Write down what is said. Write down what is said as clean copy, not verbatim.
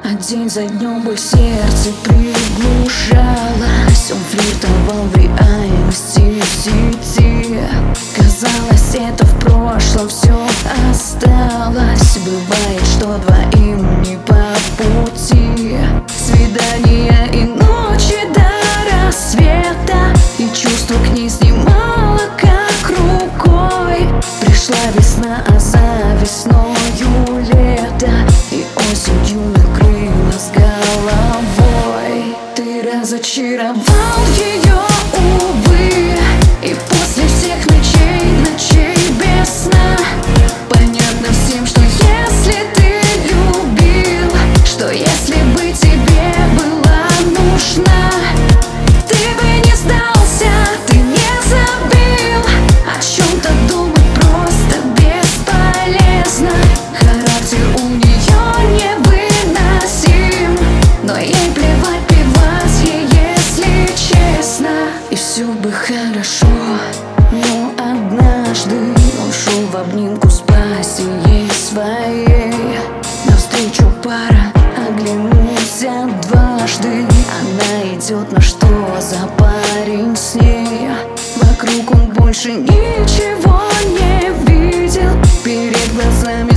А день за днем боль в сердце приглушалась. Он флиртовал в реальности и в сети. Казалось, это в прошлом все осталось. Бывает, что двоим не по пути. Свидания и ночи до рассвета. И чувство к ней снимало как рукой. Пришла весна, а за весною лето. И осенью накрыла с головой. Ты разочаровал ее, увы. И после всех ночей без сна понятно всем, что если ты любил, что если бы тебе была нужна, ты бы не сдался, ты не забил. О чем-то думать просто бесполезно. Характер у нее невыносим, но ей плевать, плевать ей, если честно. И все бы хорошо, но однажды он шел в обнимку с пассией своей. Навстречу пара оглянулся дважды. Она идет, но что за парень с ней? Вокруг он больше ничего не видел. Перед глазами